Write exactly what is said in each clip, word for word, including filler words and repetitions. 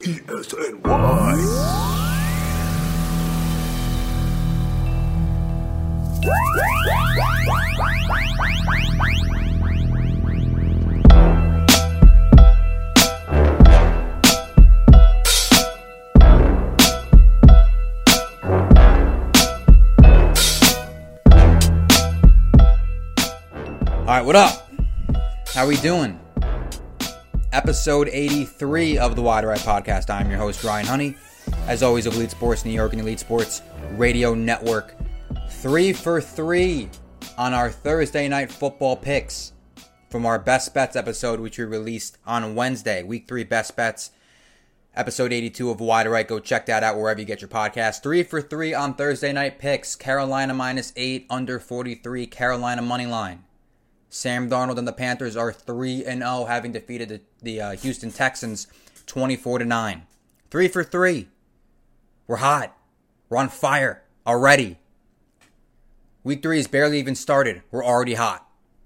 E S N Y. Alright, what up? How we doing? Episode eighty-three of the Wide Right Podcast. I'm your host, Ryan Honey. As always, of Elite Sports New York and Elite Sports Radio Network. Three for three on our Thursday night football picks from our Best Bets episode, which we released on Wednesday. Week three Best Bets, episode eighty-two of Wide Right. Go check that out wherever you get your podcast. Three for three on Thursday night picks. Carolina minus eight, under forty-three. Carolina money line. Sam Darnold and the Panthers are three and oh, having defeated the, the uh, Houston Texans twenty-four to nine. Three for three. We're hot. We're on fire already. Week three has barely even started. We're already hot.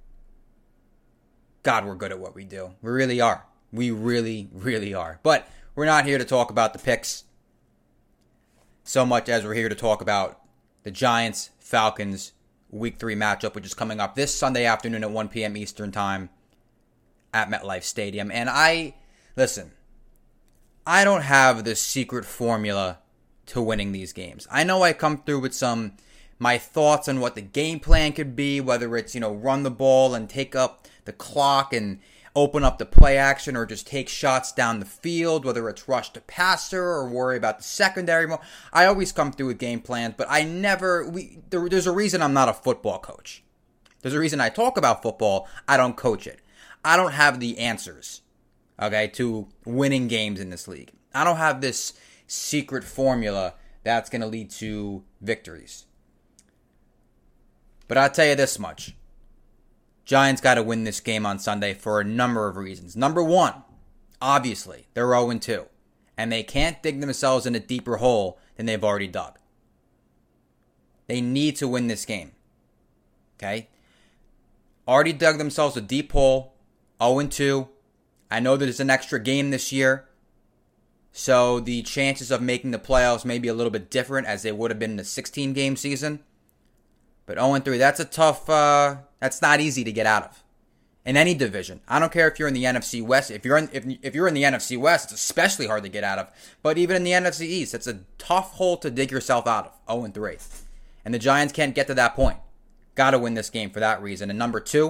God, we're good at what we do. We really are. We really, really are. But we're not here to talk about the picks so much as we're here to talk about the Giants, Falcons, Week three matchup, which is coming up this Sunday afternoon at one p.m. Eastern Time at MetLife Stadium. And I, listen, I don't have the secret formula to winning these games. I know I come through with some, my thoughts on what the game plan could be, whether it's, you know, run the ball and take up the clock and open up the play action, or just take shots down the field, whether it's rush to passer or worry about the secondary. I always come through with game plans, but I never, we, there, there's a reason I'm not a football coach. There's a reason I talk about football. I don't coach it. I don't have the answers, okay, to winning games in this league. I don't have this secret formula that's going to lead to victories. But I'll tell you this much. Giants got to win this game on Sunday for a number of reasons. Number one, obviously, they're oh and two. And they can't dig themselves in a deeper hole than they've already dug. They need to win this game. Okay? Already dug themselves a deep hole. oh and two. I know there's an extra game this year. So the chances of making the playoffs may be a little bit different as they would have been in the sixteen-game season. But oh and three, that's a tough, uh, that's not easy to get out of. In any division. I don't care if you're in the N F C West. If you're in, if, if you're in the N F C West, it's especially hard to get out of. But even in the N F C East, it's a tough hole to dig yourself out of. oh and three. And the Giants can't get to that point. Got to win this game for that reason. And number two,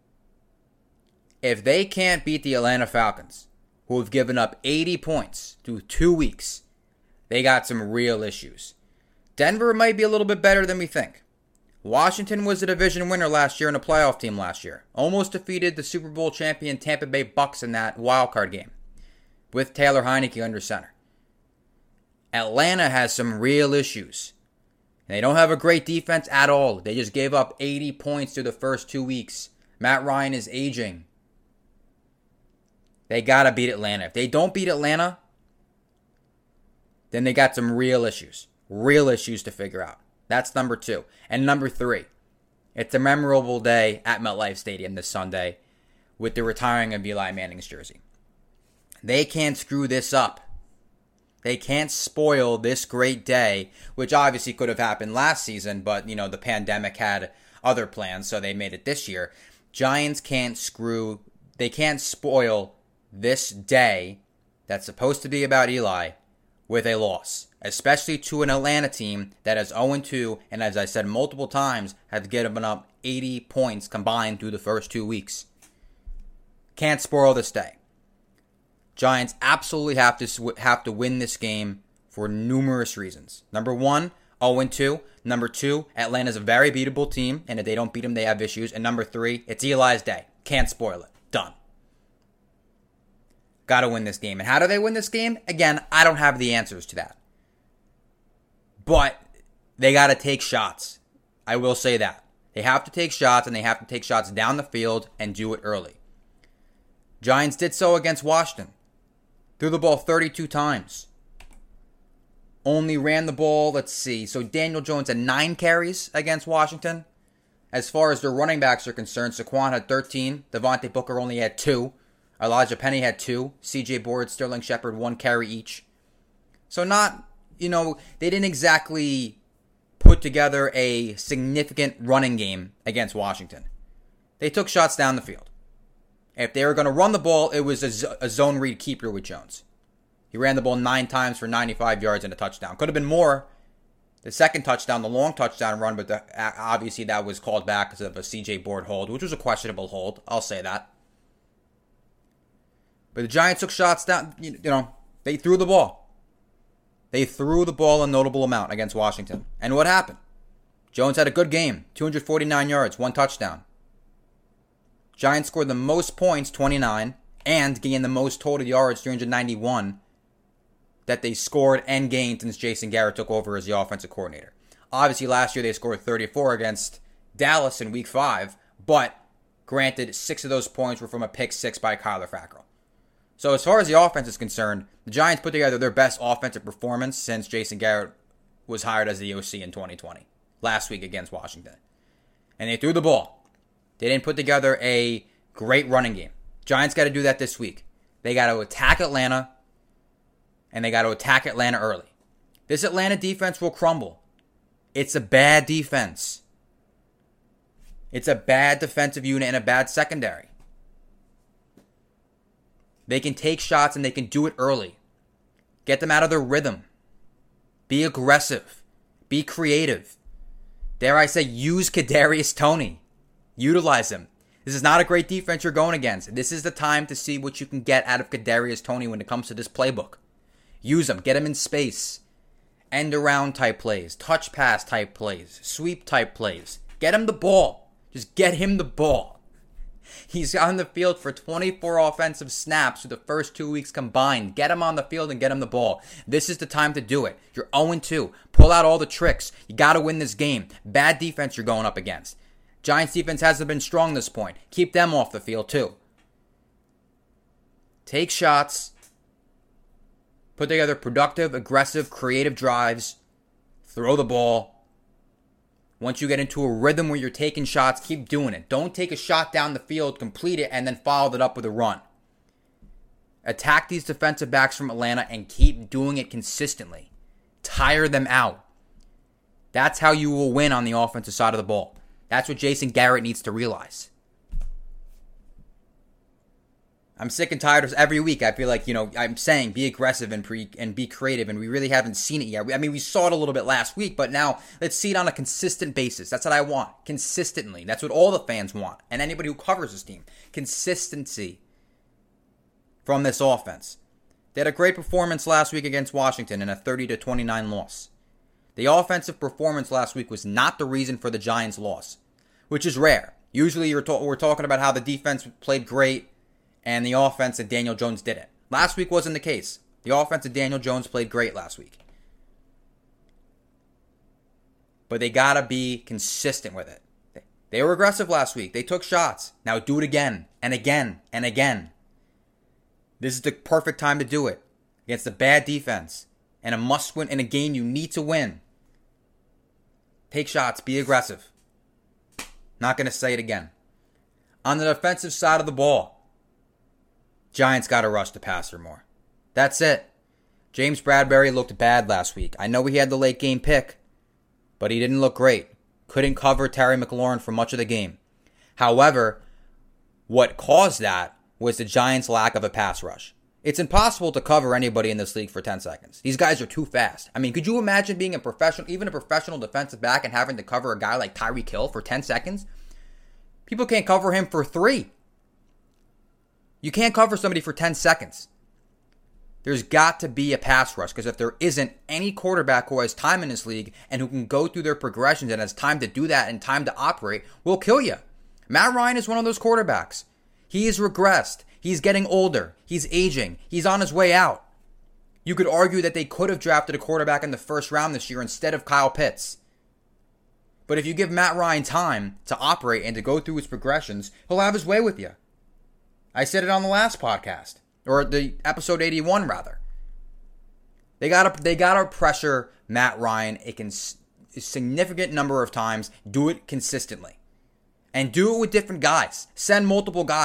if they can't beat the Atlanta Falcons, who have given up eighty points through two weeks, they got some real issues. Denver might be a little bit better than we think. Washington was a division winner last year and a playoff team last year. Almost defeated the Super Bowl champion Tampa Bay Bucks in that wildcard game with Taylor Heineke under center. Atlanta has some real issues. They don't have a great defense at all. They just gave up eighty points through the first two weeks. Matt Ryan is aging. They got to beat Atlanta. If they don't beat Atlanta, then they got some real issues. Real issues to figure out. That's number two. And number three, it's a memorable day at MetLife Stadium this Sunday with the retiring of Eli Manning's jersey. They can't screw this up. They can't spoil this great day, which obviously could have happened last season, but, you know, the pandemic had other plans, so they made it this year. Giants can't screw, they can't spoil this day that's supposed to be about Eli with a loss, especially to an Atlanta team that is oh and two, and as I said multiple times, has given up eighty points combined through the first two weeks. Can't spoil this day. Giants absolutely have to have to win this game for numerous reasons. Number one, oh and two. Number two, Atlanta's a very beatable team, and if they don't beat them, they have issues. And number three, it's Eli's day. Can't spoil it. Done. Got to win this game. And how do they win this game? Again, I don't have the answers to that. But they got to take shots. I will say that. They have to take shots, and they have to take shots down the field and do it early. Giants did so against Washington. Threw the ball thirty-two times. Only ran the ball, let's see. So Daniel Jones had nine carries against Washington. As far as their running backs are concerned, Saquon had thirteen. Devontae Booker only had two. Elijah Penny had two. C J Board, Sterling Shepard, one carry each. So not, you know, they didn't exactly put together a significant running game against Washington. They took shots down the field. If they were going to run the ball, it was a, z- a zone read keeper with Jones. He ran the ball nine times for ninety-five yards and a touchdown. Could have been more. The second touchdown, the long touchdown run, but the, obviously that was called back because of a C J Board hold, which was a questionable hold. I'll say that. But the Giants took shots down. You know, they threw the ball. They threw the ball a notable amount against Washington. And what happened? Jones had a good game. two hundred forty-nine yards, one touchdown. Giants scored the most points, twenty-nine, and gained the most total yards, three hundred ninety-one, that they scored and gained since Jason Garrett took over as the offensive coordinator. Obviously, last year they scored thirty-four against Dallas in week five, but granted, six of those points were from a pick six by Kyler Fackrell. So as far as the offense is concerned, the Giants put together their best offensive performance since Jason Garrett was hired as the O C in twenty twenty, last week against Washington. And they threw the ball. They didn't put together a great running game. Giants got to do that this week. They got to attack Atlanta, and they got to attack Atlanta early. This Atlanta defense will crumble. It's a bad defense. It's a bad defensive unit and a bad secondary. They can take shots and they can do it early. Get them out of their rhythm. Be aggressive. Be creative. Dare I say, use Kadarius Toney. Utilize him. This is not a great defense you're going against. This is the time to see what you can get out of Kadarius Toney when it comes to this playbook. Use him. Get him in space. End around type plays. Touch pass type plays. Sweep type plays. Get him the ball. Just get him the ball. He's on the field for twenty-four offensive snaps through the first two weeks combined. Get him on the field and get him the ball. This is the time to do it. You're oh and two. Pull out all the tricks. You got to win this game. Bad defense you're going up against. Giants defense hasn't been strong at this point. Keep them off the field too. Take shots. Put together productive, aggressive, creative drives. Throw the ball. Once you get into a rhythm where you're taking shots, keep doing it. Don't take a shot down the field, complete it, and then follow it up with a run. Attack these defensive backs from Atlanta and keep doing it consistently. Tire them out. That's how you will win on the offensive side of the ball. That's what Jason Garrett needs to realize. I'm sick and tired of every week. I feel like, you know, I'm saying be aggressive and pre and be creative, and we really haven't seen it yet. I mean, we saw it a little bit last week, but now let's see it on a consistent basis. That's what I want. Consistently. That's what all the fans want, and anybody who covers this team. Consistency from this offense. They had a great performance last week against Washington in a thirty to twenty-nine loss. The offensive performance last week was not the reason for the Giants' loss, which is rare. Usually you're ta- we're talking about how the defense played great and the offense and Daniel Jones didn't. Last week wasn't the case. The offense and Daniel Jones played great last week. But they got to be consistent with it. They were aggressive last week. They took shots. Now do it again and again and again. This is the perfect time to do it against a bad defense and a must-win in a game you need to win. Take shots. Be aggressive. Not going to say it again. On the defensive side of the ball, Giants got to rush the passer more. That's it. James Bradberry looked bad last week. I know he had the late game pick, but he didn't look great. Couldn't cover Terry McLaurin for much of the game. However, what caused that was the Giants' lack of a pass rush. It's impossible to cover anybody in this league for ten seconds. These guys are too fast. I mean, could you imagine being a professional, even a professional defensive back, and having to cover a guy like Tyreek Hill for ten seconds? People can't cover him for three. You can't cover somebody for ten seconds. There's got to be a pass rush, because if there isn't, any quarterback who has time in this league and who can go through their progressions and has time to do that and time to operate will kill you. Matt Ryan is one of those quarterbacks. He has regressed. He's getting older. He's aging. He's on his way out. You could argue that they could have drafted a quarterback in the first round this year instead of Kyle Pitts. But if you give Matt Ryan time to operate and to go through his progressions, he'll have his way with you. I said it on the last podcast, or the episode eighty-one rather. They gotta they gotta pressure Matt Ryan a, cons- a significant number of times. Do it consistently, and do it with different guys. Send multiple guys.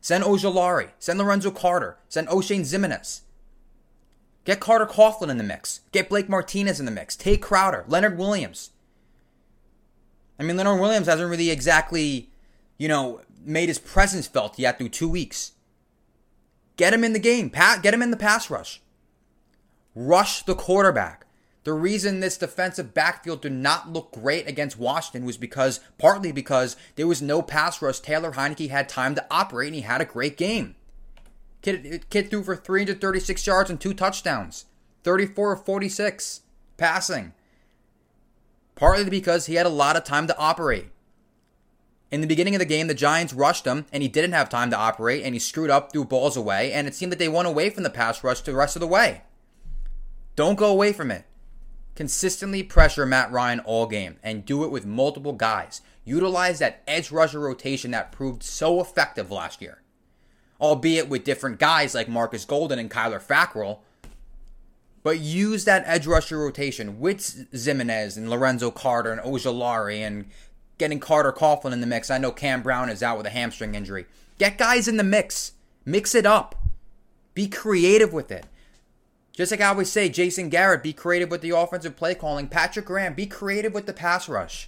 Send Ojulari. Send Lorenzo Carter. Send Oshane Ximines. Get Carter Coughlin in the mix. Get Blake Martinez in the mix. Take Crowder. Leonard Williams. I mean, Leonard Williams hasn't really exactly, you know, made his presence felt yet through two weeks. Get him in the game. Pat, get him in the pass rush. Rush the quarterback. The reason this defensive backfield did not look great against Washington was because, partly because there was no pass rush. Taylor Heinicke had time to operate and he had a great game. Kid, kid threw for three hundred thirty-six yards and two touchdowns. thirty-four of forty-six passing. Partly because he had a lot of time to operate. In the beginning of the game, the Giants rushed him, and he didn't have time to operate, and he screwed up, threw balls away, and it seemed that they went away from the pass rush the rest of the way. Don't go away from it. Consistently pressure Matt Ryan all game, and do it with multiple guys. Utilize that edge rusher rotation that proved so effective last year. Albeit with different guys like Marcus Golden and Kyler Fackrell. But use that edge rusher rotation with Ximines and Lorenzo Carter and Ojulari and getting Carter Coughlin in the mix. I know Cam Brown is out with a hamstring injury. Get guys in the mix. Mix it up. Be creative with it. Just like I always say, Jason Garrett, be creative with the offensive play calling. Patrick Graham, be creative with the pass rush.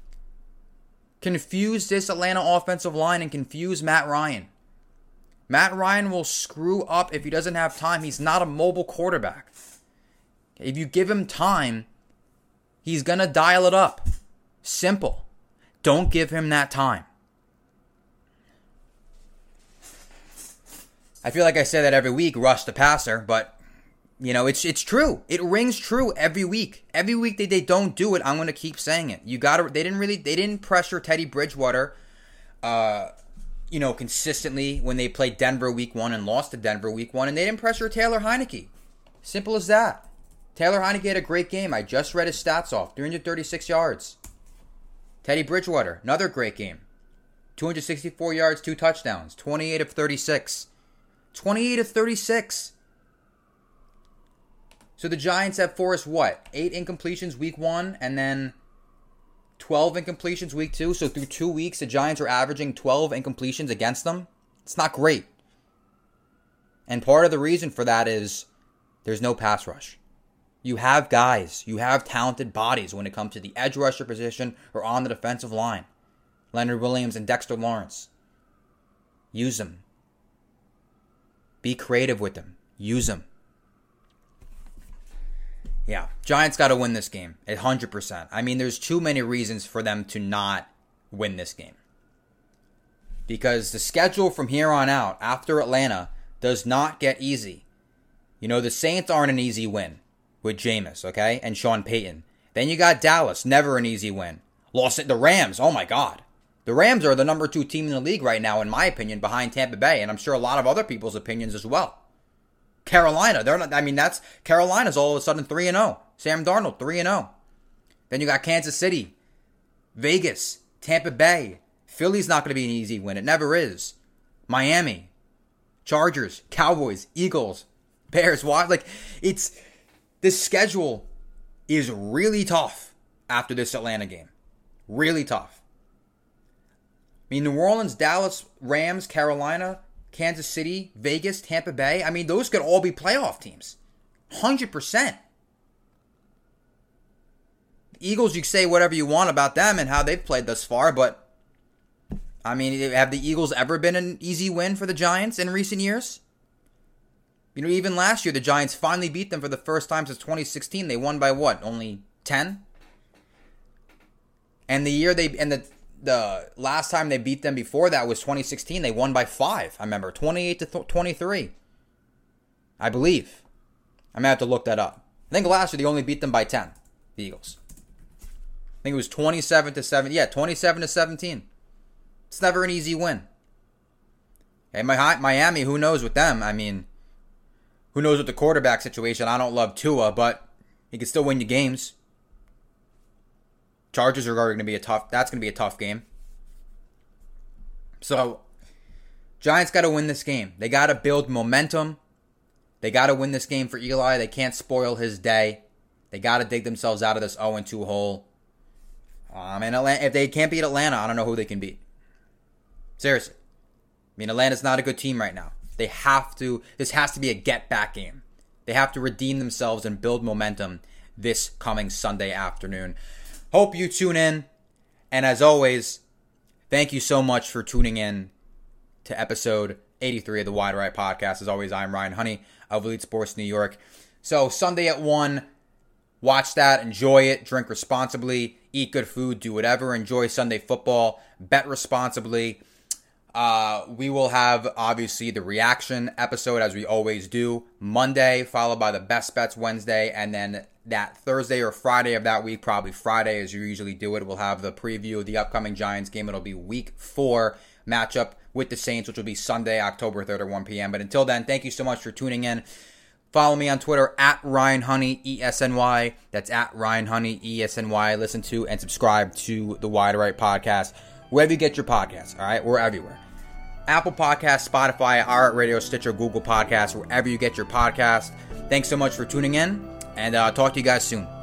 Confuse this Atlanta offensive line and confuse Matt Ryan. Matt Ryan will screw up if he doesn't have time. He's not a mobile quarterback. If you give him time, he's going to dial it up. Simple. Don't give him that time. I feel like I say that every week, rush the passer, but, you know, it's it's true. It rings true every week. Every week that they don't do it, I'm going to keep saying it. You got to, they didn't really, they didn't pressure Teddy Bridgewater, uh, you know, consistently when they played Denver week one and lost to Denver week one, and they didn't pressure Taylor Heinicke. Simple as that. Taylor Heinicke had a great game. I just read his stats off. three hundred thirty-six yards. Teddy Bridgewater, another great game. two hundred sixty-four yards, two touchdowns. twenty-eight of thirty-six. twenty-eight of thirty-six. So the Giants have forced what? Eight incompletions week one and then twelve incompletions week two. So through two weeks, the Giants are averaging twelve incompletions against them. It's not great. And part of the reason for that is there's no pass rush. You have guys. You have talented bodies when it comes to the edge rusher position or on the defensive line. Leonard Williams and Dexter Lawrence. Use them. Be creative with them. Use them. Yeah, Giants got to win this game. one hundred percent. I mean, there's too many reasons for them to not win this game. Because the schedule from here on out, after Atlanta, does not get easy. You know, the Saints aren't an easy win with Jameis, okay? And Sean Payton. Then you got Dallas, never an easy win. Lost it. The Rams, oh my God. The Rams are the number two team in the league right now, in my opinion, behind Tampa Bay. And I'm sure a lot of other people's opinions as well. Carolina, they're not, I mean, that's, Carolina's all of a sudden three and oh. Sam Darnold, three and oh. Then you got Kansas City, Vegas, Tampa Bay. Philly's not going to be an easy win. It never is. Miami, Chargers, Cowboys, Eagles, Bears. Like, it's, this schedule is really tough after this Atlanta game. Really tough. I mean, New Orleans, Dallas, Rams, Carolina, Kansas City, Vegas, Tampa Bay. I mean, those could all be playoff teams. one hundred percent. The Eagles, you can say whatever you want about them and how they've played thus far, but, I mean, have the Eagles ever been an easy win for the Giants in recent years? You know, even last year, the Giants finally beat them for the first time since twenty sixteen. They won by what? Only ten? And the year they, and the, the last time they beat them before that was twenty sixteen. They won by five. I remember twenty-eight to twenty-three. I believe. I'm gonna have to look that up. I think last year they only beat them by ten. The Eagles. I think it was twenty-seven to seven. Yeah, twenty-seven to seventeen. It's never an easy win. Okay, Miami, who knows with them? I mean, who knows with the quarterback situation? I don't love Tua, but he can still win you games. Chargers are going to be a tough. That's going to be a tough game. So, Giants got to win this game. They got to build momentum. They got to win this game for Eli. They can't spoil his day. They got to dig themselves out of this oh and two hole. Um, and Atlanta, if they can't beat Atlanta, I don't know who they can beat. Seriously. mean, Atlanta's not a good team right now. They have to, this has to be a get-back game. They have to redeem themselves and build momentum this coming Sunday afternoon. Hope you tune in. And as always, thank you so much for tuning in to episode eighty-three of the Wide Right Podcast. As always, I'm Ryan Honey of Elite Sports New York. So Sunday at one, watch that, enjoy it, drink responsibly, eat good food, do whatever, enjoy Sunday football, bet responsibly. Uh, we will have, obviously, the reaction episode, as we always do, Monday, followed by the Best Bets Wednesday, and then that Thursday or Friday of that week, probably Friday as you usually do it, we'll have the preview of the upcoming Giants game. It'll be week four matchup with the Saints, which will be Sunday, October third at one p.m. But until then, thank you so much for tuning in. Follow me on Twitter, at Ryan Honey, E S N Y. That's at Ryan Honey, E S N Y. Listen to and subscribe to the Wide Right Podcast, wherever you get your podcasts, all right? We're everywhere. Apple Podcasts, Spotify, iHeartRadio, Stitcher, Google Podcasts, wherever you get your podcasts. Thanks so much for tuning in, and uh, talk to you guys soon.